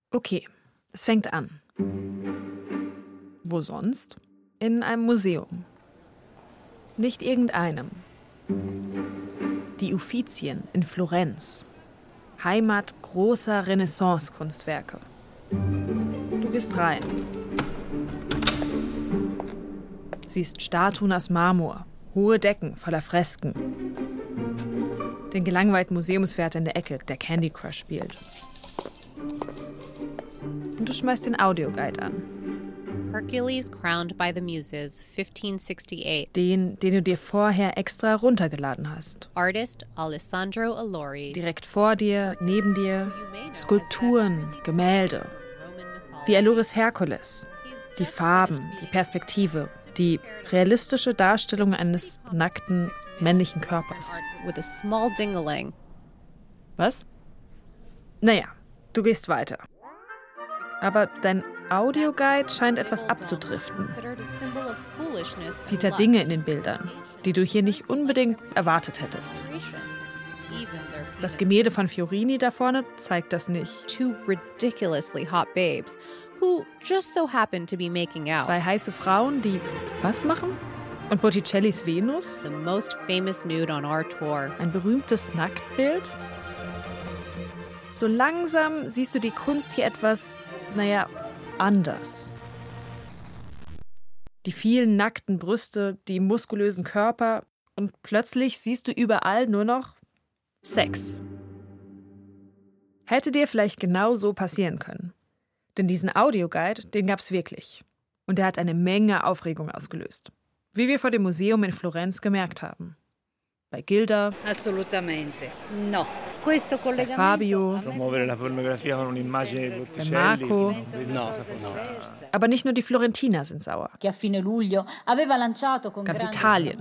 Okay, es fängt an. Wo sonst? In einem Museum. Nicht irgendeinem. Die Uffizien in Florenz. Heimat großer Renaissance-Kunstwerke. Du gehst rein. Siehst Statuen aus Marmor, hohe Decken voller Fresken. Den gelangweilten Museumswärter in der Ecke, der Candy Crush spielt. Und du schmeißt den Audioguide an. Hercules crowned by the Muses, 1568. Den du dir vorher extra runtergeladen hast. Artist Alessandro Allori. Direkt vor dir, neben dir, Skulpturen, Gemälde. Die Alloris Herkules. Die Farben, die Perspektive, die realistische Darstellung eines nackten männlichen Körpers. With a small dingaling. Was? Naja, du gehst weiter. Aber dein Audioguide scheint etwas abzudriften. Sieht da Dinge in den Bildern, die du hier nicht unbedingt erwartet hättest. Das Gemälde von Fiorini da vorne zeigt das nicht. Two ridiculously hot babes who just so happen to be making out. 2 heiße Frauen, die was machen? Und Botticellis Venus? The most famous nude on our tour. Ein berühmtes Nacktbild? So langsam siehst du die Kunst hier etwas, anders. Die vielen nackten Brüste, die muskulösen Körper und plötzlich siehst du überall nur noch Sex. Hätte dir vielleicht genau so passieren können. Denn diesen Audioguide, den gab's wirklich. Und der hat eine Menge Aufregung ausgelöst. Wie wir vor dem Museum in Florenz gemerkt haben. Bei Gilda, Assolutamente. No. bei Fabio, Promuovere la pornografia con un'immagine di bei Botticelli. Marco. No. Aber nicht nur die Florentiner sind sauer. Ganz Italien.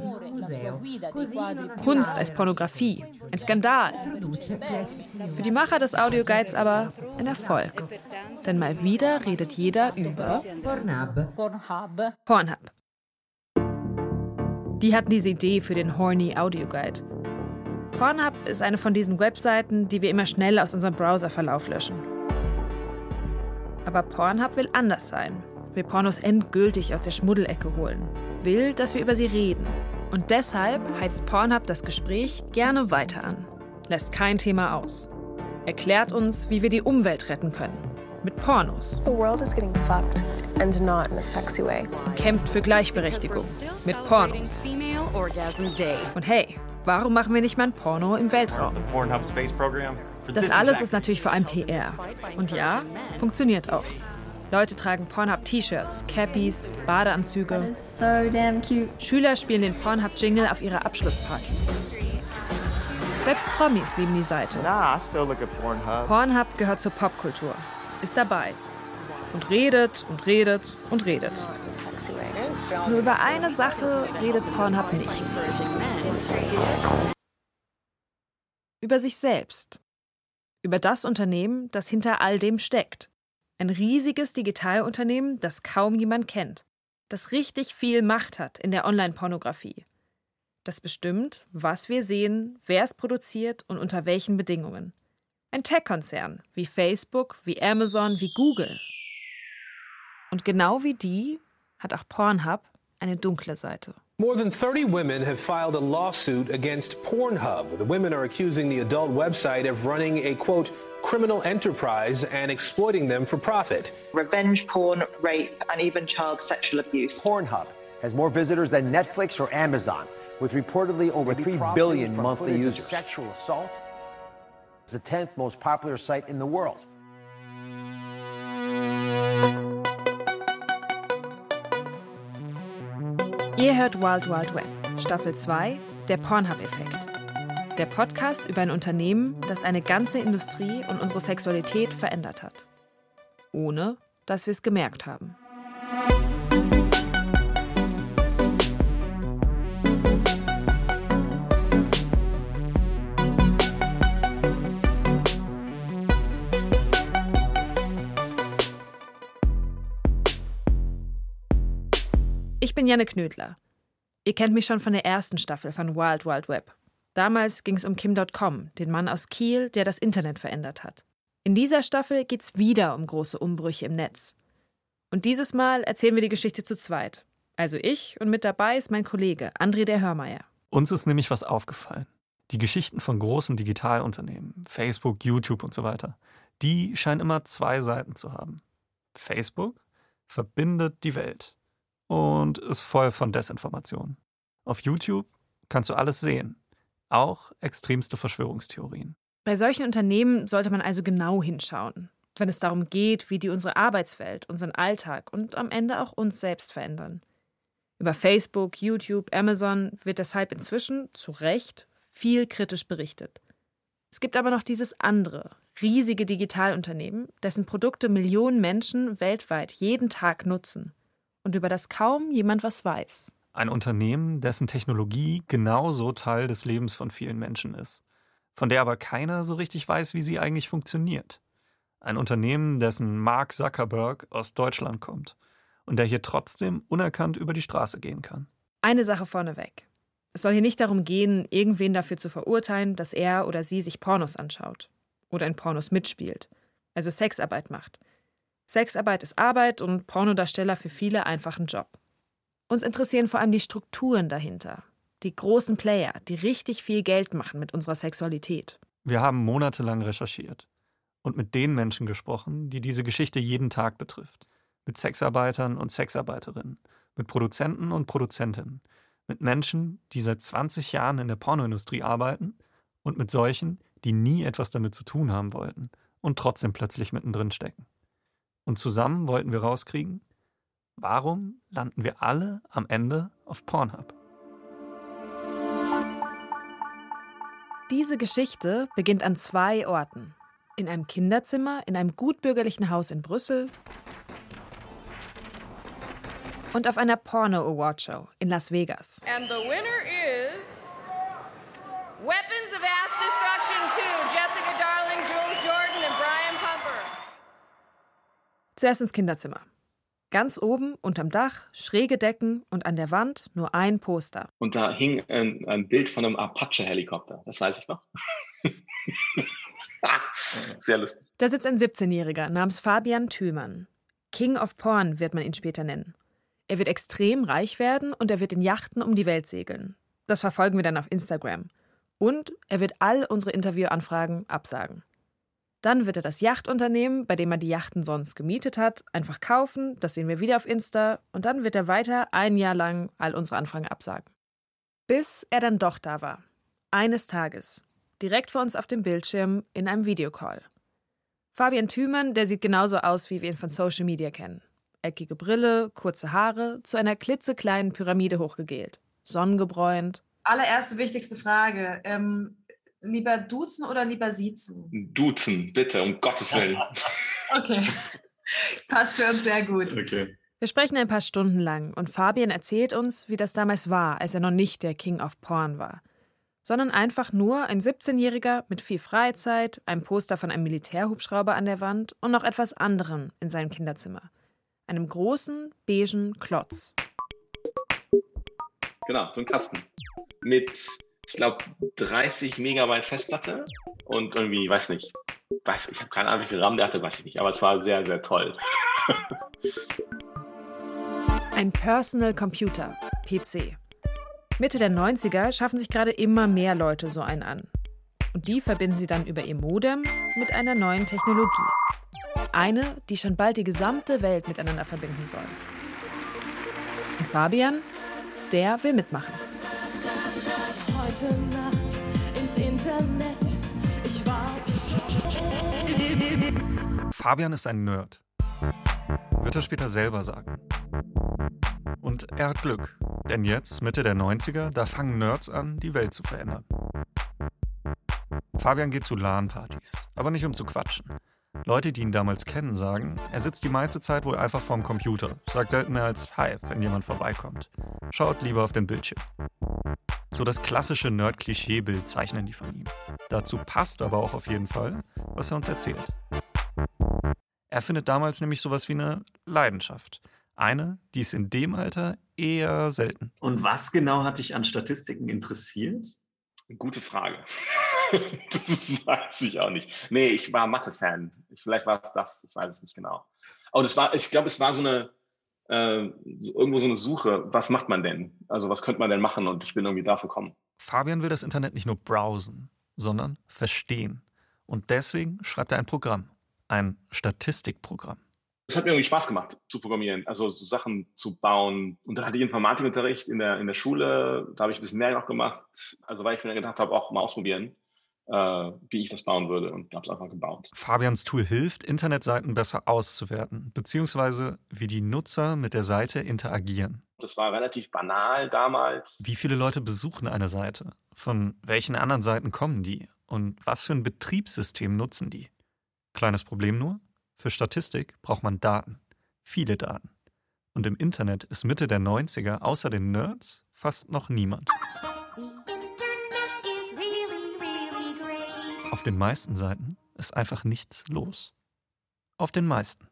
Kunst als Pornografie. Ein Skandal. Für die Macher des Audioguides aber ein Erfolg. Denn mal wieder redet jeder über Pornhub. Die hatten diese Idee für den Horny Audioguide. Pornhub ist eine von diesen Webseiten, die wir immer schnell aus unserem Browserverlauf löschen. Aber Pornhub will anders sein. Will Pornos endgültig aus der Schmuddelecke holen. Will, dass wir über sie reden. Und deshalb heizt Pornhub das Gespräch gerne weiter an. Lässt kein Thema aus. Erklärt uns, wie wir die Umwelt retten können. Mit Pornos. The world is getting fucked and not in a sexy way. Kämpft für Gleichberechtigung. Mit Pornos. Und hey, warum machen wir nicht mal ein Porno im Weltraum? Das alles ist natürlich vor allem PR. Und ja, funktioniert auch. Leute tragen Pornhub-T-Shirts, Cappies, Badeanzüge. Schüler spielen den Pornhub-Jingle auf ihrer Abschlussparty. Selbst Promis lieben die Seite. Pornhub gehört zur Popkultur. Ist dabei. Und redet und redet und redet. Nur über eine Sache redet Pornhub nicht. Über sich selbst. Über das Unternehmen, das hinter all dem steckt. Ein riesiges Digitalunternehmen, das kaum jemand kennt. Das richtig viel Macht hat in der Online-Pornografie. Das bestimmt, was wir sehen, wer es produziert und unter welchen Bedingungen. Ein Tech-Konzern, wie Facebook, wie Amazon, wie Google. Und genau wie die hat auch Pornhub eine dunkle Seite. More than 30 women have filed a lawsuit against Pornhub. The women are accusing the adult website of running a, quote, criminal enterprise and exploiting them for profit. Revenge porn, rape, and even child sexual abuse. Pornhub has more visitors than Netflix or Amazon, with reportedly over 3 billion monthly users. Sexual assault is the 10th most popular site in the world. Ihr hört Wild Wild Web, Staffel 2, der Pornhub-Effekt. Der Podcast über ein Unternehmen, das eine ganze Industrie und unsere Sexualität verändert hat. Ohne, dass wir es gemerkt haben. Ich bin Janne Knödler. Ihr kennt mich schon von der ersten Staffel von Wild Wild Web. Damals ging es um Kim.com, den Mann aus Kiel, der das Internet verändert hat. In dieser Staffel geht's wieder um große Umbrüche im Netz. Und dieses Mal erzählen wir die Geschichte zu zweit. Also ich und mit dabei ist mein Kollege André der Hörmeier. Uns ist nämlich was aufgefallen. Die Geschichten von großen Digitalunternehmen, Facebook, YouTube und so weiter, die scheinen immer zwei Seiten zu haben. Facebook verbindet die Welt und ist voll von Desinformation. Auf YouTube kannst du alles sehen, auch extremste Verschwörungstheorien. Bei solchen Unternehmen sollte man also genau hinschauen, wenn es darum geht, wie die unsere Arbeitswelt, unseren Alltag und am Ende auch uns selbst verändern. Über Facebook, YouTube, Amazon wird deshalb inzwischen, zu Recht, viel kritisch berichtet. Es gibt aber noch dieses andere, riesige Digitalunternehmen, dessen Produkte Millionen Menschen weltweit jeden Tag nutzen und über das kaum jemand was weiß. Ein Unternehmen, dessen Technologie genauso Teil des Lebens von vielen Menschen ist, von der aber keiner so richtig weiß, wie sie eigentlich funktioniert. Ein Unternehmen, dessen Mark Zuckerberg aus Deutschland kommt und der hier trotzdem unerkannt über die Straße gehen kann. Eine Sache vorneweg. Es soll hier nicht darum gehen, irgendwen dafür zu verurteilen, dass er oder sie sich Pornos anschaut oder in Pornos mitspielt, also Sexarbeit macht. Sexarbeit ist Arbeit und Pornodarsteller für viele einfach ein Job. Uns interessieren vor allem die Strukturen dahinter, die großen Player, die richtig viel Geld machen mit unserer Sexualität. Wir haben monatelang recherchiert und mit den Menschen gesprochen, die diese Geschichte jeden Tag betrifft. Mit Sexarbeitern und Sexarbeiterinnen, mit Produzenten und Produzentinnen, mit Menschen, die seit 20 Jahren in der Pornoindustrie arbeiten und mit solchen, die nie etwas damit zu tun haben wollten und trotzdem plötzlich mittendrin stecken. Und zusammen wollten wir rauskriegen, warum landen wir alle am Ende auf Pornhub? Diese Geschichte beginnt an 2 Orten. In einem Kinderzimmer, in einem gutbürgerlichen Haus in Brüssel und auf einer Porno-Award-Show in Las Vegas. And the winner is Weapons of Mass Destruction 2, Jessica Darling, Jules Jordan und Brian Pumper. Zuerst ins Kinderzimmer. Ganz oben, unterm Dach, schräge Decken und an der Wand nur ein Poster. Und da hing ein Bild von einem Apache-Helikopter, das weiß ich noch. Sehr lustig. Da sitzt ein 17-Jähriger namens Fabian Thümann. King of Porn wird man ihn später nennen. Er wird extrem reich werden und er wird in Yachten um die Welt segeln. Das verfolgen wir dann auf Instagram. Und er wird all unsere Interviewanfragen absagen. Dann wird er das Yachtunternehmen, bei dem er die Yachten sonst gemietet hat, einfach kaufen. Das sehen wir wieder auf Insta. Und dann wird er weiter 1 Jahr lang all unsere Anfragen absagen. Bis er dann doch da war. Eines Tages. Direkt vor uns auf dem Bildschirm in einem Videocall. Fabian Thümann, der sieht genauso aus, wie wir ihn von Social Media kennen. Eckige Brille, kurze Haare, zu einer klitzekleinen Pyramide hochgegelt. Sonnengebräunt. Allererste wichtigste Frage. Lieber duzen oder lieber siezen? Duzen, bitte, um Gottes Willen. Okay, passt für uns sehr gut. Okay. Wir sprechen ein paar Stunden lang und Fabian erzählt uns, wie das damals war, als er noch nicht der King of Porn war. Sondern einfach nur ein 17-Jähriger mit viel Freizeit, einem Poster von einem Militärhubschrauber an der Wand und noch etwas anderem in seinem Kinderzimmer. Einem großen, beigen Klotz. Genau, so ein Kasten. Mit, ich glaube, 30 Megabyte Festplatte und irgendwie, ich habe keine Ahnung, wie viel RAM der hatte, weiß ich nicht, aber es war sehr, sehr toll. Ein Personal Computer, PC. Mitte der 90er schaffen sich gerade immer mehr Leute so einen an. Und die verbinden sie dann über ihr Modem mit einer neuen Technologie. Eine, die schon bald die gesamte Welt miteinander verbinden soll. Und Fabian, der will mitmachen. Heute Nacht ins Internet, ich war... Fabian ist ein Nerd. Wird er später selber sagen. Und er hat Glück, denn jetzt, Mitte der 90er, da fangen Nerds an, die Welt zu verändern. Fabian geht zu LAN-Partys, aber nicht um zu quatschen. Leute, die ihn damals kennen, sagen, er sitzt die meiste Zeit wohl einfach vorm Computer, sagt selten mehr als Hi, wenn jemand vorbeikommt. Schaut lieber auf den Bildschirm. So das klassische Nerd-Klischee-Bild zeichnen die von ihm. Dazu passt aber auch auf jeden Fall, was er uns erzählt. Er findet damals nämlich sowas wie eine Leidenschaft. Eine, die ist in dem Alter eher selten. Und was genau hat dich an Statistiken interessiert? Gute Frage. Das weiß ich auch nicht. Nee, ich war Mathe-Fan. Vielleicht war es das, ich weiß es nicht genau. Aber ich glaube, es war so eine, irgendwo so eine Suche, was macht man denn? Also was könnte man denn machen? Und ich bin irgendwie dafür gekommen. Fabian will das Internet nicht nur browsen, sondern verstehen. Und deswegen schreibt er ein Programm, ein Statistikprogramm. Es hat mir irgendwie Spaß gemacht, zu programmieren, also so Sachen zu bauen. Und dann hatte ich Informatikunterricht in der Schule, da habe ich ein bisschen mehr noch gemacht. Also weil ich mir gedacht habe, auch mal ausprobieren, wie ich das bauen würde, und habe es einfach gebaut. Fabians Tool hilft, Internetseiten besser auszuwerten, beziehungsweise wie die Nutzer mit der Seite interagieren. Das war relativ banal damals. Wie viele Leute besuchen eine Seite? Von welchen anderen Seiten kommen die? Und was für ein Betriebssystem nutzen die? Kleines Problem nur: Für Statistik braucht man Daten. Viele Daten. Und im Internet ist Mitte der 90er außer den Nerds fast noch niemand. Auf den meisten Seiten ist einfach nichts los. Auf den meisten.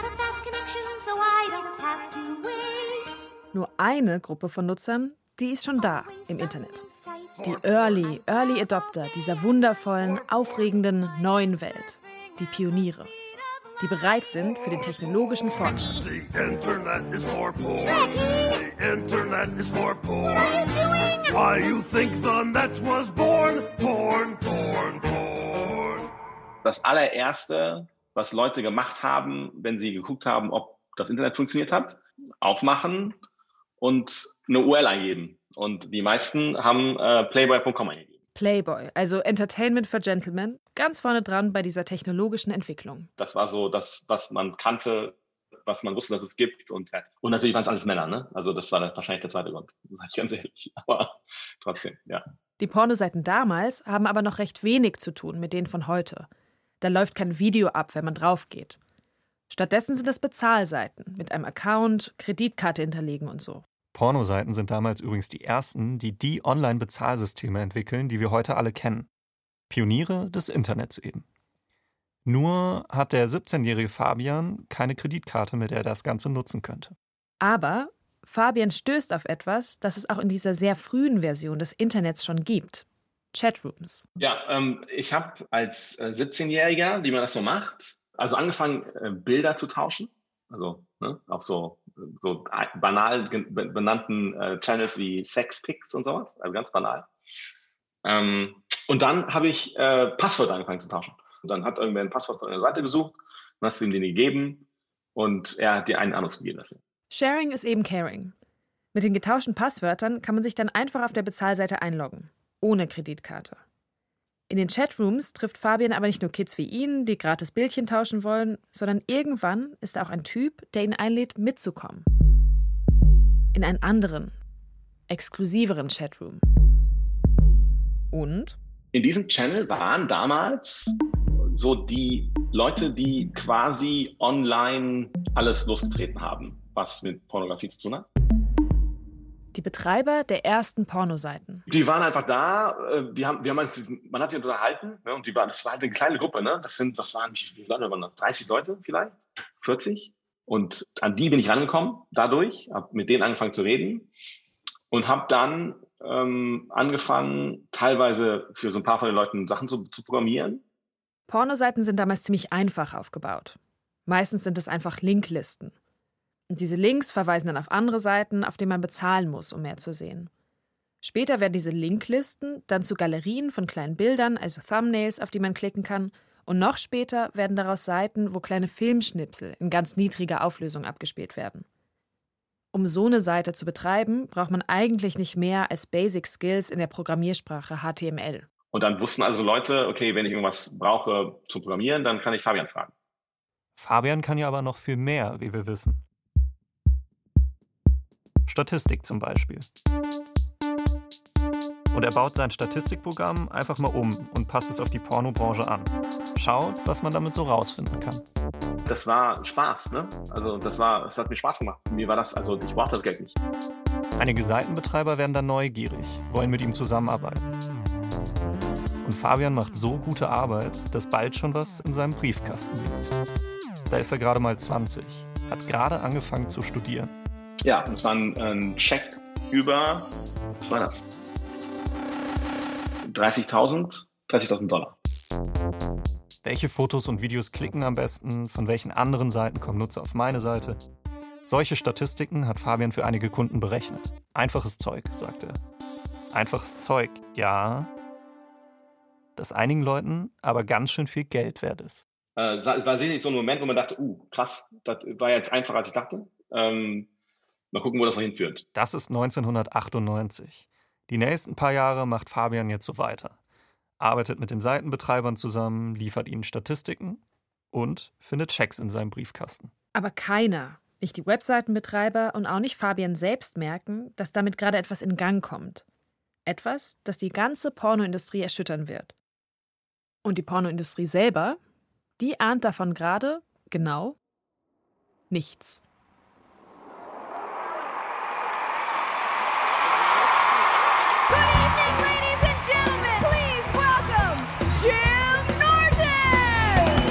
Nur eine Gruppe von Nutzern, die ist schon da im Internet. Die Early Adopter dieser wundervollen, aufregenden neuen Welt. Die Pioniere. Die bereit sind für den technologischen Fortschritt. The Internet is for porn. The Internet is for porn. What are you doing? Why you think the net was born? Porn, porn, porn. Das allererste, was Leute gemacht haben, wenn sie geguckt haben, ob das Internet funktioniert hat, aufmachen und eine URL eingeben. Und die meisten haben playboy.com eingegeben. Playboy, also Entertainment for Gentlemen, ganz vorne dran bei dieser technologischen Entwicklung. Das war so das, was man kannte, was man wusste, dass es gibt. Und natürlich waren es alles Männer, ne? Also das war wahrscheinlich der zweite Grund, sage ich ganz ehrlich. Aber trotzdem, ja. Die Pornoseiten damals haben aber noch recht wenig zu tun mit denen von heute. Da läuft kein Video ab, wenn man drauf geht. Stattdessen sind das Bezahlseiten mit einem Account, Kreditkarte hinterlegen und so. Pornoseiten sind damals übrigens die ersten, die Online-Bezahlsysteme entwickeln, die wir heute alle kennen. Pioniere des Internets eben. Nur hat der 17-jährige Fabian keine Kreditkarte, mit der er das Ganze nutzen könnte. Aber Fabian stößt auf etwas, das es auch in dieser sehr frühen Version des Internets schon gibt. Chatrooms. Ja, ich habe als 17-Jähriger, wie man das so macht, also angefangen, Bilder zu tauschen. Also auf so banal benannten Channels wie Sexpics und sowas, also ganz banal. Und dann habe ich Passwörter angefangen zu tauschen. Und dann hat irgendwer ein Passwort von einer Seite gesucht, und hast ihm den gegeben und er hat dir einen anderes gegeben dafür. Sharing ist eben caring. Mit den getauschten Passwörtern kann man sich dann einfach auf der Bezahlseite einloggen, ohne Kreditkarte. In den Chatrooms trifft Fabian aber nicht nur Kids wie ihn, die gratis Bildchen tauschen wollen, sondern irgendwann ist auch ein Typ, der ihn einlädt, mitzukommen. In einen anderen, exklusiveren Chatroom. Und? In diesem Channel waren damals so die Leute, die quasi online alles losgetreten haben, was mit Pornografie zu tun hat. Die Betreiber der ersten Pornoseiten. Die waren einfach da, man hat sich unterhalten, ne, und das war halt eine kleine Gruppe, ne? Wie viele Leute waren das? 30 Leute vielleicht? 40? Und an die bin ich rangekommen dadurch, habe mit denen angefangen zu reden und habe dann angefangen, teilweise für so ein paar von den Leuten Sachen zu programmieren. Pornoseiten sind damals ziemlich einfach aufgebaut. Meistens sind es einfach Linklisten. Und diese Links verweisen dann auf andere Seiten, auf denen man bezahlen muss, um mehr zu sehen. Später werden diese Linklisten dann zu Galerien von kleinen Bildern, also Thumbnails, auf die man klicken kann. Und noch später werden daraus Seiten, wo kleine Filmschnipsel in ganz niedriger Auflösung abgespielt werden. Um so eine Seite zu betreiben, braucht man eigentlich nicht mehr als Basic Skills in der Programmiersprache HTML. Und dann wussten also Leute, okay, wenn ich irgendwas brauche zu programmieren, dann kann ich Fabian fragen. Fabian kann ja aber noch viel mehr, wie wir wissen. Statistik zum Beispiel. Und er baut sein Statistikprogramm einfach mal um und passt es auf die Pornobranche an. Schaut, was man damit so rausfinden kann. Das war Spaß, ne? Also das hat mir Spaß gemacht. Mir war das, also ich brauchte das Geld nicht. Einige Seitenbetreiber werden dann neugierig, wollen mit ihm zusammenarbeiten. Und Fabian macht so gute Arbeit, dass bald schon was in seinem Briefkasten liegt. Da ist er gerade mal 20, hat gerade angefangen zu studieren. Ja, das war ein Scheck über, was war das? $30.000 $30.000. Welche Fotos und Videos klicken am besten? Von welchen anderen Seiten kommen Nutzer auf meine Seite? Solche Statistiken hat Fabian für einige Kunden berechnet. Einfaches Zeug, sagt er. Einfaches Zeug, ja, das einigen Leuten aber ganz schön viel Geld wert ist. Es war sicherlich so ein Moment, wo man dachte, krass, das war jetzt einfacher, als ich dachte. Mal gucken, wo das noch hinführt. Das ist 1998. Die nächsten paar Jahre macht Fabian jetzt so weiter. Arbeitet mit den Seitenbetreibern zusammen, liefert ihnen Statistiken und findet Checks in seinem Briefkasten. Aber keiner, nicht die Webseitenbetreiber und auch nicht Fabian selbst merken, dass damit gerade etwas in Gang kommt. Etwas, das die ganze Pornoindustrie erschüttern wird. Und die Pornoindustrie selber, die ahnt davon gerade, genau, nichts. Good evening, ladies and gentlemen. Please welcome Jim Norton.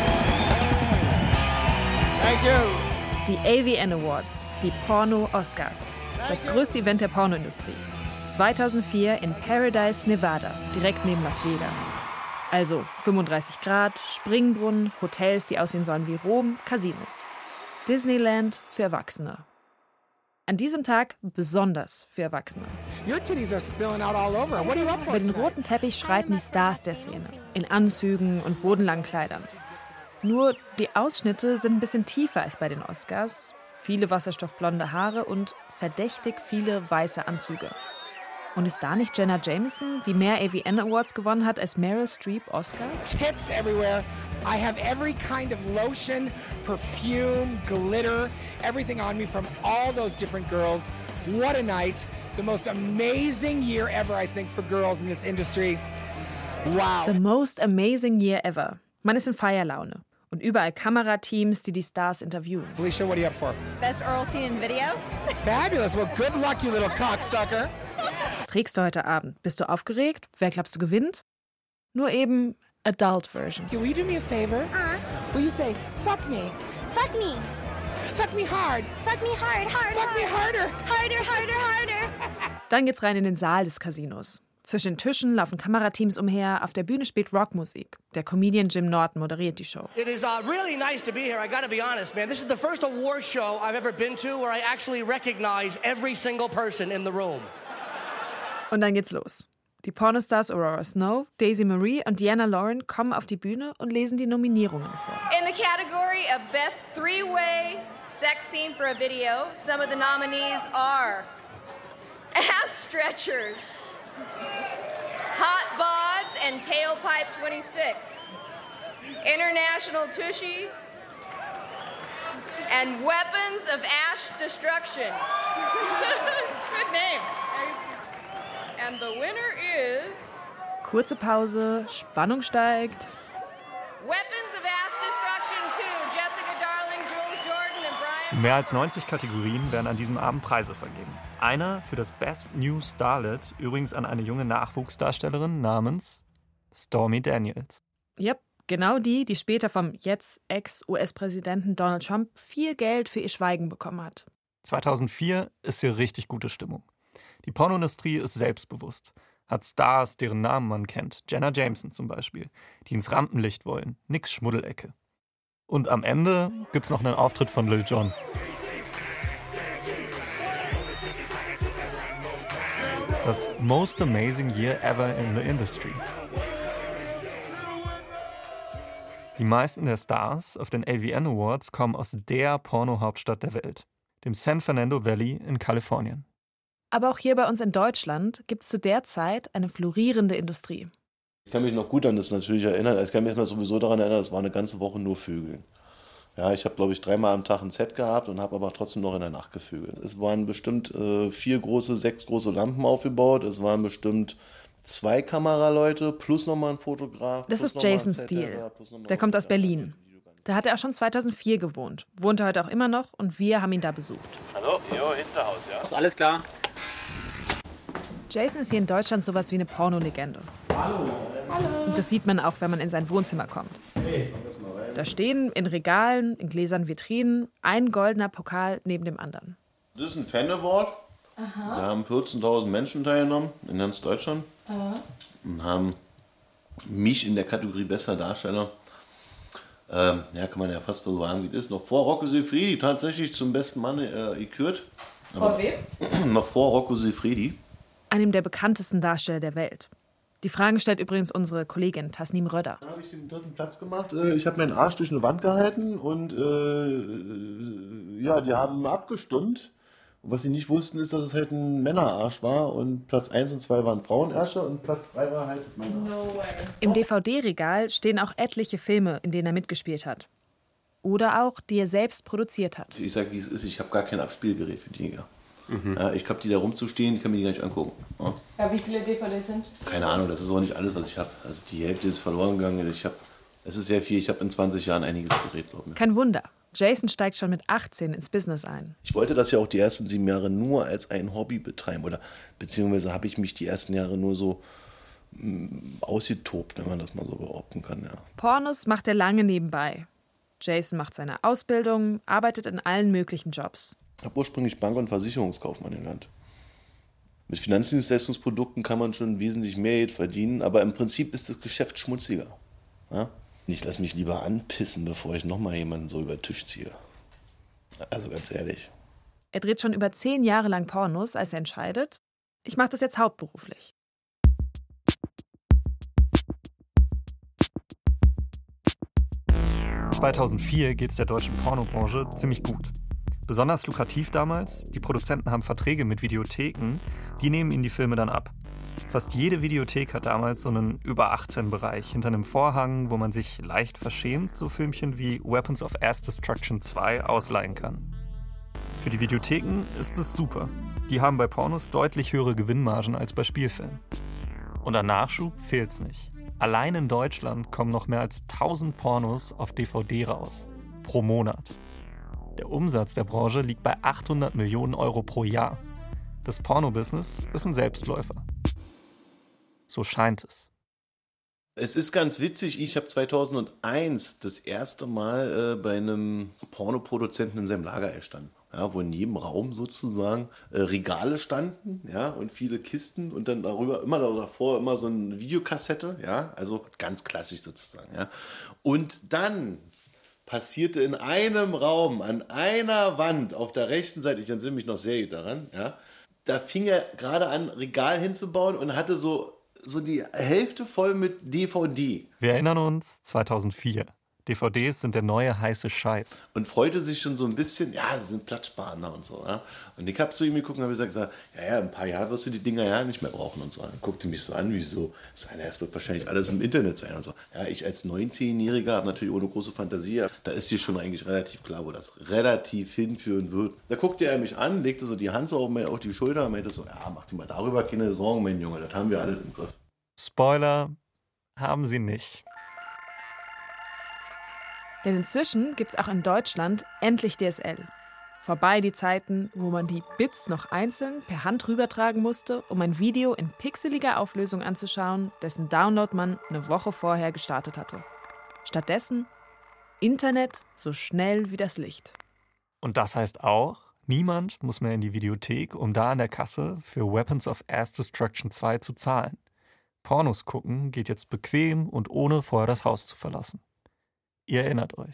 Thank you. Die AVN Awards, die Porno-Oscars. Das größte Event der Pornoindustrie. 2004 in Paradise, Nevada, direkt neben Las Vegas. Also 35 Grad, Springbrunnen, Hotels, die aussehen sollen wie Rom, Casinos. Disneyland für Erwachsene. An diesem Tag besonders für Erwachsene. Your titties are spilling out all over. What are you up for? Über den roten Teppich schreiten die Stars der Szene. In Anzügen und bodenlangen Kleidern. Nur die Ausschnitte sind ein bisschen tiefer als bei den Oscars. Viele wasserstoffblonde Haare und verdächtig viele weiße Anzüge. Und ist da nicht Jenna Jameson, die mehr AVN Awards gewonnen hat als Meryl Streep Oscars? Tits everywhere. I have every kind of lotion, perfume, glitter, everything on me from all those different girls. What a night. The most amazing year ever, I think, for girls in this industry. Wow. The most amazing year ever. Man ist in Feierlaune. Und überall Kamerateams, die die Stars interviewen. Felicia, what do you have for? Best oral scene in video. Fabulous. Well, good luck, you little cocksucker. Was trägst du heute Abend? Bist du aufgeregt? Wer glaubst du gewinnt? Nur eben Adult Version. Will you do me a favor? Will you say, fuck me? Fuck me. Fuck me hard. Fuck me hard, hard, Fuck me harder. harder, harder, harder. Dann geht's rein in den Saal des Casinos. Zwischen den Tischen laufen Kamerateams umher, auf der Bühne spielt Rockmusik. Der Comedian Jim Norton moderiert die Show. It is really nice to be here. I gotta be honest, man. This is the first award show I've ever been to where I actually recognize every single person in the room. Und dann geht's los. Die Pornostars Aurora Snow, Daisy Marie und Deanna Lauren kommen auf die Bühne und lesen die Nominierungen vor. In the category of Best Three-Way Sex Scene for a Video, some of the nominees are Ass Stretchers, Hot Bods and Tailpipe 26, International Tushy, and Weapons of Ash Destruction. Good name. And the winner is... Kurze Pause, Spannung steigt. Weapons of Ash Destruction 2, Jessica Darling, Jules Jordan and Brian... In mehr als 90 Kategorien werden an diesem Abend Preise vergeben. Einer für das Best New Starlet, übrigens an eine junge Nachwuchsdarstellerin namens Stormy Daniels. Yep, genau die später vom jetzt Ex-US-Präsidenten Donald Trump viel Geld für ihr Schweigen bekommen hat. 2004 ist hier richtig gute Stimmung. Die Pornoindustrie ist selbstbewusst, hat Stars, deren Namen man kennt, Jenna Jameson zum Beispiel, die ins Rampenlicht wollen, nix Schmuddelecke. Und am Ende gibt's noch einen Auftritt von Lil Jon. Das Most Amazing Year Ever in the Industry. Die meisten der Stars auf den AVN Awards kommen aus der Porno-Hauptstadt der Welt, dem San Fernando Valley in Kalifornien. Aber auch hier bei uns in Deutschland gibt es zu der Zeit eine florierende Industrie. Ich kann mich noch gut an das natürlich erinnern. Ich kann mich sowieso daran erinnern, es war eine ganze Woche nur Vögeln. Ja, ich habe, glaube ich, 3-mal am Tag ein Set gehabt und habe aber trotzdem noch in der Nacht gevögelt. Es waren bestimmt 6 große Lampen aufgebaut. Es waren bestimmt 2 Kameraleute plus nochmal ein Fotograf. Das ist Jason Steele. Der kommt aus Berlin. Da hat er auch schon 2004 gewohnt. Wohnt er heute auch immer noch und wir haben ihn da besucht. Hallo, jo, Hinterhaus, ja? Ist alles klar? Jason ist hier in Deutschland sowas wie eine Pornolegende. Hallo. Hallo. Und das sieht man auch, wenn man in sein Wohnzimmer kommt. Hey, komm das mal rein. Da stehen in Regalen, in gläsernen Vitrinen, ein goldener Pokal neben dem anderen. Das ist ein Fan Award. Aha. Da haben 14.000 Menschen teilgenommen in ganz Deutschland. Aha. Und haben mich in der Kategorie bester Darsteller, kann man ja fast so sagen, wie es ist, noch vor Rocco Siffredi tatsächlich zum besten Mann gekürt. Vor wem? Noch vor Rocco Siffredi. Einem der bekanntesten Darsteller der Welt. Die Fragen stellt übrigens unsere Kollegin Tasnim Röder. Da habe ich den 3. Platz gemacht. Ich habe meinen Arsch durch eine Wand gehalten und die haben abgestimmt. Und was sie nicht wussten, ist, dass es halt ein Männerarsch war und Platz 1 und 2 waren Frauenärsche und Platz 3 war halt mein Arsch. No way. Im DVD-Regal stehen auch etliche Filme, in denen er mitgespielt hat. Oder auch, die er selbst produziert hat. Ich sage, wie es ist, ich habe gar kein Abspielgerät für die Dinger. Ja, ich habe die da rumzustehen, ich kann mir die gar nicht angucken. Ja, wie viele DVDs sind? Keine Ahnung, das ist auch nicht alles, was ich habe. Also die Hälfte ist verloren gegangen. Es ist sehr viel, ich habe in 20 Jahren einiges gedreht, glaube ich. Kein Wunder. Jason steigt schon mit 18 ins Business ein. Ich wollte das ja auch die ersten 7 Jahre nur als ein Hobby betreiben. Beziehungsweise habe ich mich die ersten Jahre nur so ausgetobt, wenn man das mal so behaupten kann. Ja. Pornos macht er lange nebenbei. Jason macht seine Ausbildung, arbeitet in allen möglichen Jobs. Ich habe ursprünglich Bank- und Versicherungskaufmann gelernt. Mit Finanzdienstleistungsprodukten kann man schon wesentlich mehr Geld verdienen, aber im Prinzip ist das Geschäft schmutziger. Ja? Ich lasse mich lieber anpissen, bevor ich nochmal jemanden so über den Tisch ziehe. Also ganz ehrlich. Er dreht schon über 10 Jahre lang Pornos, als er entscheidet, ich mache das jetzt hauptberuflich. (2004) geht es der deutschen Pornobranche ziemlich gut. Besonders lukrativ damals, die Produzenten haben Verträge mit Videotheken, die nehmen ihnen die Filme dann ab. Fast jede Videothek hat damals so einen Über-18-Bereich hinter einem Vorhang, wo man sich leicht verschämt so Filmchen wie Weapons of Mass Destruction 2 ausleihen kann. Für die Videotheken ist es super. Die haben bei Pornos deutlich höhere Gewinnmargen als bei Spielfilmen. Und an Nachschub fehlt's nicht. Allein in Deutschland kommen noch mehr als 1000 Pornos auf DVD raus. Pro Monat. Der Umsatz der Branche liegt bei 800 Millionen Euro pro Jahr. Das Porno-Business ist ein Selbstläufer. So scheint es. Es ist ganz witzig, ich habe 2001 das erste Mal bei einem Pornoproduzenten in seinem Lager gestanden. Ja, wo in jedem Raum sozusagen Regale standen, ja, und viele Kisten und dann davor immer so eine Videokassette, ja, also ganz klassisch sozusagen, ja. Und dann passierte in einem Raum, an einer Wand auf der rechten Seite, ich entsinne mich noch sehr gut daran, ja, da fing er gerade an, Regal hinzubauen und hatte so die Hälfte voll mit DVD. Wir erinnern uns, 2004. DVDs sind der neue heiße Scheiß. Und freute sich schon so ein bisschen, ja, sie sind Platzsparender und so. Ja? Und ich habe zu ihm geguckt und habe gesagt, ja, in ein paar Jahren wirst du die Dinger ja nicht mehr brauchen und so. Und guckte mich so an, wie so, es wird wahrscheinlich alles im Internet sein und so. Ja, ich als 19-Jähriger habe natürlich ohne große Fantasie, da ist dir schon eigentlich relativ klar, wo das relativ hinführen wird. Da guckte er mich an, legte so die Hand so auf die Schulter und meinte so, ja, mach dir mal darüber keine Sorgen, mein Junge, das haben wir alle im Griff. Spoiler, haben sie nicht. Denn inzwischen gibt's auch in Deutschland endlich DSL. Vorbei die Zeiten, wo man die Bits noch einzeln per Hand rübertragen musste, um ein Video in pixeliger Auflösung anzuschauen, dessen Download man eine Woche vorher gestartet hatte. Stattdessen Internet so schnell wie das Licht. Und das heißt auch, niemand muss mehr in die Videothek, um da an der Kasse für Weapons of Mass Destruction 2 zu zahlen. Pornos gucken geht jetzt bequem und ohne vorher das Haus zu verlassen. Ihr erinnert euch.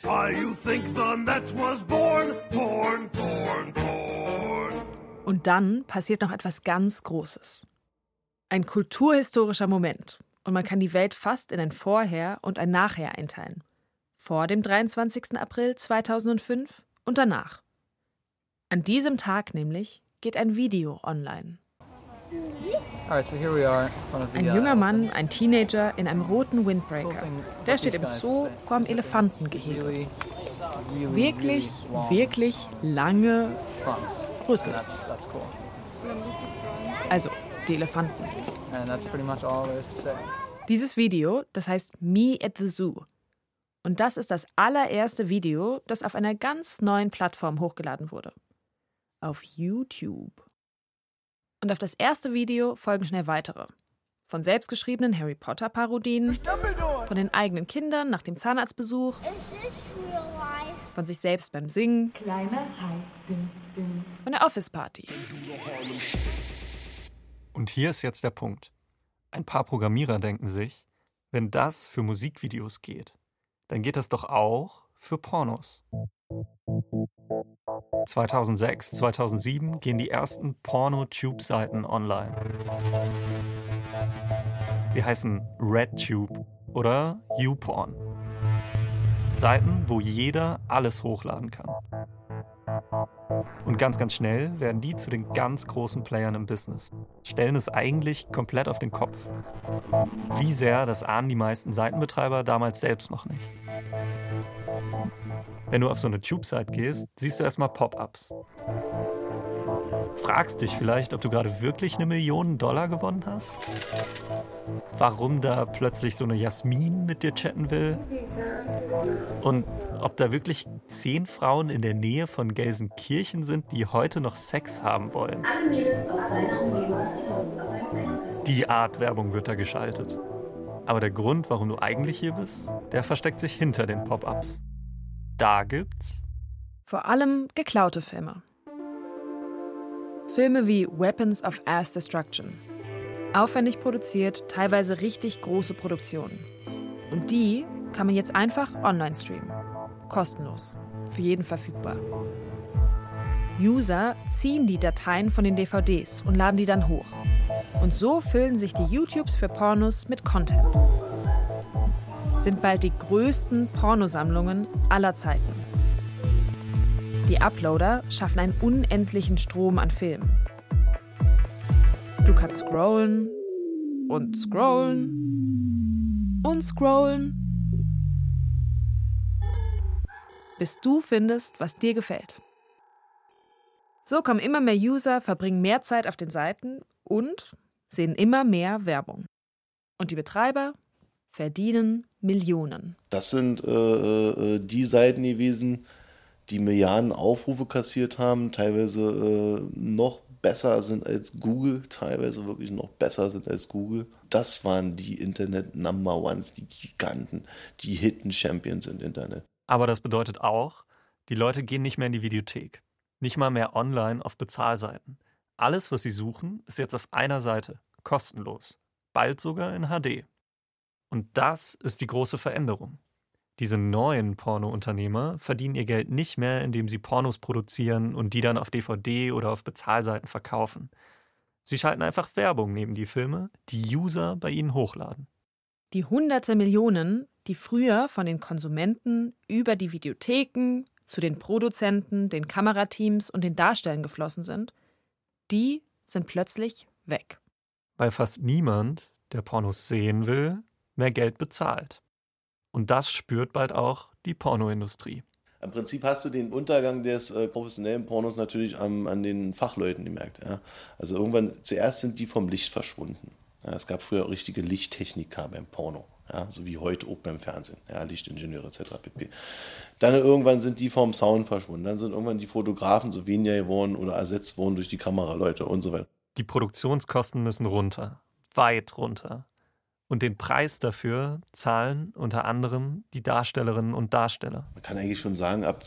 Und dann passiert noch etwas ganz Großes. Ein kulturhistorischer Moment. Und man kann die Welt fast in ein Vorher und ein Nachher einteilen. Vor dem 23. April 2005 und danach. An diesem Tag nämlich geht ein Video online. Ein junger Mann, ein Teenager in einem roten Windbreaker. Der steht im Zoo vorm Elefantengehege. Wirklich, wirklich lange Rüssel. Also, die Elefanten. Dieses Video, das heißt Me at the Zoo. Und das ist das allererste Video, das auf einer ganz neuen Plattform hochgeladen wurde. Auf YouTube. Und auf das erste Video folgen schnell weitere. Von selbstgeschriebenen Harry Potter-Parodien, von den eigenen Kindern nach dem Zahnarztbesuch, von sich selbst beim Singen, von der Office-Party. Und hier ist jetzt der Punkt. Ein paar Programmierer denken sich, Wenn das für Musikvideos geht, dann geht das doch auch für Pornos. 2006, 2007 gehen die ersten Porno-Tube-Seiten online. Sie heißen RedTube oder YouPorn. Seiten, wo jeder alles hochladen kann. Und ganz, ganz schnell werden die zu den ganz großen Playern im Business. Stellen es eigentlich komplett auf den Kopf. Wie sehr, das ahnen die meisten Seitenbetreiber damals selbst noch nicht. Wenn du auf so eine Tube-Site gehst, siehst du erstmal Pop-ups. Fragst dich vielleicht, ob du gerade wirklich $1 Million gewonnen hast? Warum da plötzlich so eine Jasmin mit dir chatten will? Und ob da wirklich 10 Frauen in der Nähe von Gelsenkirchen sind, die heute noch Sex haben wollen. Die Art Werbung wird da geschaltet. Aber der Grund, warum du eigentlich hier bist, der versteckt sich hinter den Pop-ups. Da gibt's vor allem geklaute Filme. Filme wie Weapons of Ass Destruction. Aufwendig produziert, teilweise richtig große Produktionen. Und die kann man jetzt einfach online streamen. Kostenlos. Für jeden verfügbar. User ziehen die Dateien von den DVDs und laden die dann hoch. Und so füllen sich die YouTubes für Pornos mit Content. Sind bald die größten Pornosammlungen aller Zeiten. Die Uploader schaffen einen unendlichen Strom an Filmen. Du kannst scrollen und scrollen und scrollen, bis du findest, was dir gefällt. So kommen immer mehr User, verbringen mehr Zeit auf den Seiten und sehen immer mehr Werbung. Und die Betreiber verdienen Millionen. Das sind die Seiten gewesen, die Milliarden Aufrufe kassiert haben, teilweise noch besser sind als Google, teilweise wirklich noch besser sind als Google. Das waren die Internet-Number-Ones, die Giganten, die Hidden Champions im Internet. Aber das bedeutet auch, die Leute gehen nicht mehr in die Videothek. Nicht mal mehr online auf Bezahlseiten. Alles, was sie suchen, ist jetzt auf einer Seite, kostenlos. Bald sogar in HD. Und das ist die große Veränderung. Diese neuen Porno-Unternehmer verdienen ihr Geld nicht mehr, indem sie Pornos produzieren und die dann auf DVD oder auf Bezahlseiten verkaufen. Sie schalten einfach Werbung neben die Filme, die User bei ihnen hochladen. Die hunderte Millionen, die früher von den Konsumenten über die Videotheken zu den Produzenten, den Kamerateams und den Darstellern geflossen sind, die sind plötzlich weg. Weil fast niemand, der Pornos sehen will, mehr Geld bezahlt. Und das spürt bald auch die Pornoindustrie. Im Prinzip hast du den Untergang des professionellen Pornos natürlich an den Fachleuten gemerkt. Ja? Also irgendwann, zuerst sind die vom Licht verschwunden. Ja, es gab früher richtige Lichttechniker beim Porno, ja? So wie heute auch beim Fernsehen, ja? Lichtingenieure etc. pp. Dann irgendwann sind die vom Sound verschwunden. Dann sind irgendwann die Fotografen so weniger geworden oder ersetzt worden durch die Kameraleute und so weiter. Die Produktionskosten müssen runter, weit runter. Und den Preis dafür zahlen unter anderem die Darstellerinnen und Darsteller. Man kann eigentlich schon sagen, ab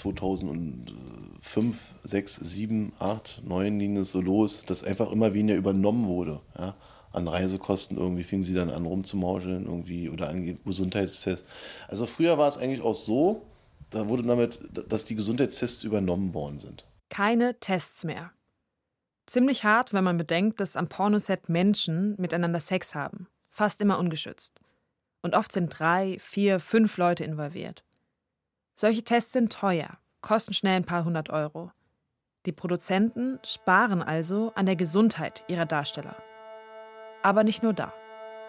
2005, 6, 7, 8, 9 ging es so los, dass einfach immer weniger übernommen wurde. Ja? An Reisekosten irgendwie fingen sie dann an rumzumauscheln irgendwie oder an Gesundheitstests. Also früher war es eigentlich auch so, da wurde damit, dass die Gesundheitstests übernommen worden sind. Keine Tests mehr. Ziemlich hart, wenn man bedenkt, dass am Pornoset Menschen miteinander Sex haben. Fast immer ungeschützt. Und oft sind 3, 4, 5 Leute involviert. Solche Tests sind teuer, kosten schnell ein paar hundert Euro. Die Produzenten sparen also an der Gesundheit ihrer Darsteller. Aber nicht nur da.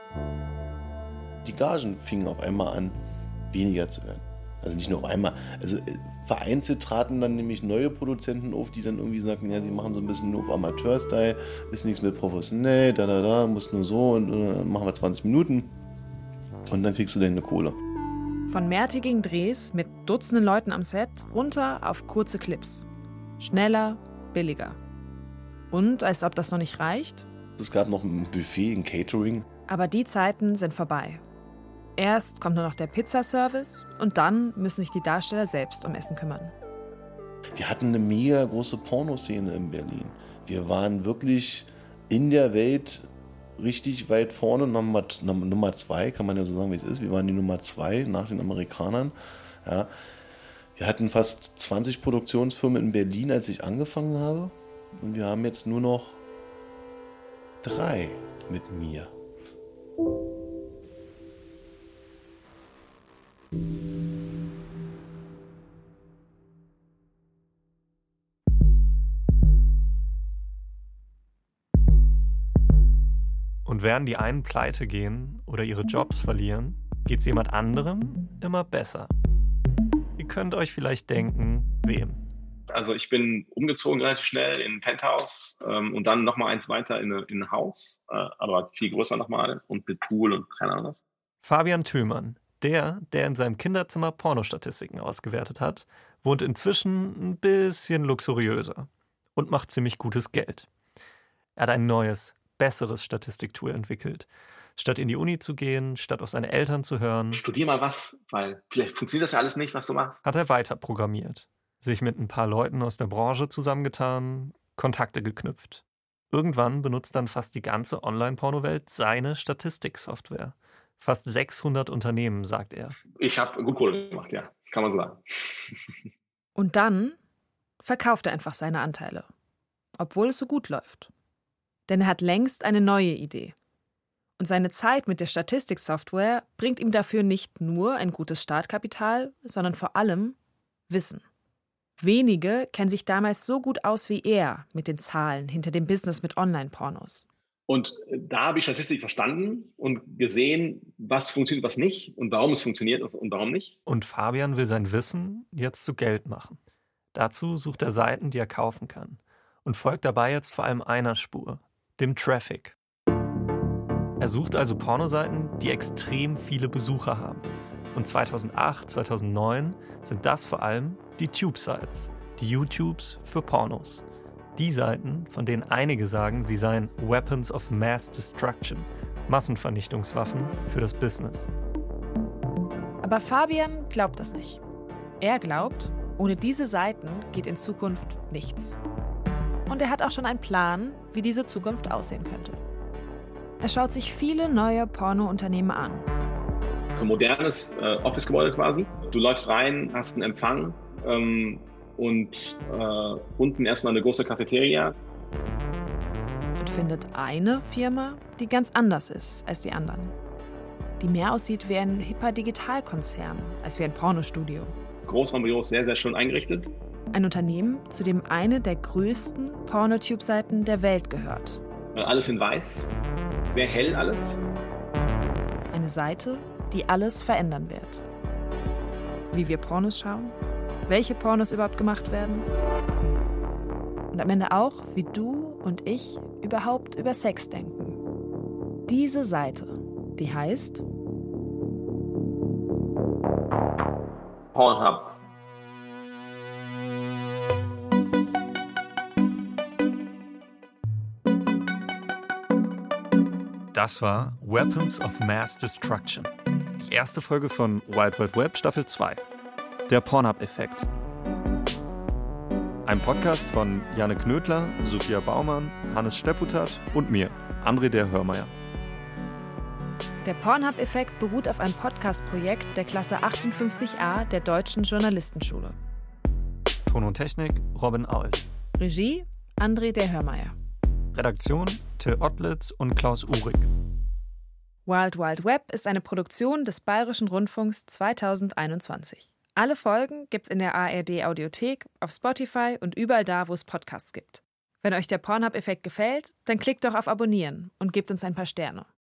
Die Gagen fingen auf einmal an, weniger zu werden. Also nicht nur auf einmal. Also vereinzelt traten dann nämlich neue Produzenten auf, die dann irgendwie sagten, ja, sie machen so ein bisschen nur auf Amateur-Style, ist nichts mehr professionell, muss nur so und machen wir 20 Minuten und dann kriegst du deine Kohle. Von mehrtägigen Drehs mit Dutzenden Leuten am Set runter auf kurze Clips. Schneller, billiger. Und als ob das noch nicht reicht? Es gab noch ein Buffet, ein Catering. Aber die Zeiten sind vorbei. Erst kommt nur noch der Pizzaservice und dann müssen sich die Darsteller selbst um Essen kümmern. Wir hatten eine mega große Pornoszene in Berlin. Wir waren wirklich in der Welt richtig weit vorne, Nummer 2, kann man ja so sagen, wie es ist. Wir waren die Nummer 2 nach den Amerikanern. Ja. Wir hatten fast 20 Produktionsfirmen in Berlin, als ich angefangen habe. Und wir haben jetzt nur noch 3 mit mir. Und während die einen pleite gehen oder ihre Jobs verlieren, geht's jemand anderem immer besser. Ihr könnt euch vielleicht denken, wem? Also ich bin umgezogen relativ schnell in ein Penthouse und dann nochmal eins weiter in ein Haus, aber viel größer nochmal und mit Pool und keine Ahnung was. Fabian Tüllmann, der in seinem Kinderzimmer Pornostatistiken ausgewertet hat, wohnt inzwischen ein bisschen luxuriöser und macht ziemlich gutes Geld. Er hat ein neues, besseres Statistiktool entwickelt. Statt in die Uni zu gehen, statt auf seine Eltern zu hören. Studier mal was, weil vielleicht funktioniert das ja alles nicht, was du machst. Hat er weiter programmiert, sich mit ein paar Leuten aus der Branche zusammengetan, Kontakte geknüpft. Irgendwann benutzt dann fast die ganze Online-Porno-Welt seine Statistiksoftware. Fast 600 Unternehmen, sagt er. Ich habe gut Kohle gemacht, ja, kann man so sagen. Und dann verkauft er einfach seine Anteile, obwohl es so gut läuft. Denn er hat längst eine neue Idee. Und seine Zeit mit der Statistiksoftware bringt ihm dafür nicht nur ein gutes Startkapital, sondern vor allem Wissen. Wenige kennen sich damals so gut aus wie er mit den Zahlen hinter dem Business mit Online-Pornos. Und da habe ich Statistik verstanden und gesehen, was funktioniert, was nicht und warum es funktioniert und warum nicht. Und Fabian will sein Wissen jetzt zu Geld machen. Dazu sucht er Seiten, die er kaufen kann. Und folgt dabei jetzt vor allem einer Spur, dem Traffic. Er sucht also Pornoseiten, die extrem viele Besucher haben. Und 2008, 2009 sind das vor allem die Tube-Sites, die YouTubes für Pornos. Die Seiten, von denen einige sagen, sie seien Weapons of Mass Destruction, Massenvernichtungswaffen für das Business. Aber Fabian glaubt das nicht. Er glaubt, ohne diese Seiten geht in Zukunft nichts. Und er hat auch schon einen Plan, wie diese Zukunft aussehen könnte. Er schaut sich viele neue Pornounternehmen an. So ein modernes Office-Gebäude quasi. Du läufst rein, hast einen Empfang und unten erstmal eine große Cafeteria. Und findet eine Firma, die ganz anders ist als die anderen. Die mehr aussieht wie ein hipper Digitalkonzern als wie ein Pornostudio. Großraumbüros, sehr, sehr schön eingerichtet. Ein Unternehmen, zu dem eine der größten Pornotube-Seiten der Welt gehört. Alles in weiß, sehr hell alles. Eine Seite, die alles verändern wird. Wie wir Pornos schauen, welche Pornos überhaupt gemacht werden und am Ende auch, wie du und ich überhaupt über Sex denken. Diese Seite, die heißt Pornhub. Das war Weapons of Mass Destruction. Die erste Folge von Wild Wild Web Staffel 2. Der Pornhub-Effekt. Ein Podcast von Janne Knödler, Sophia Baumann, Hannes Stepputat und mir, André der Hörmeier. Der Pornhub-Effekt beruht auf einem Podcast-Projekt der Klasse 58a der Deutschen Journalistenschule. Ton und Technik Robin Aul. Regie André der Hörmeier. Redaktion Till Ottlitz und Klaus Uhrig. Wild Wild Web ist eine Produktion des Bayerischen Rundfunks 2021. Alle Folgen gibt's in der ARD-Audiothek, auf Spotify und überall da, wo es Podcasts gibt. Wenn euch der Pornhub-Effekt gefällt, dann klickt doch auf Abonnieren und gebt uns ein paar Sterne.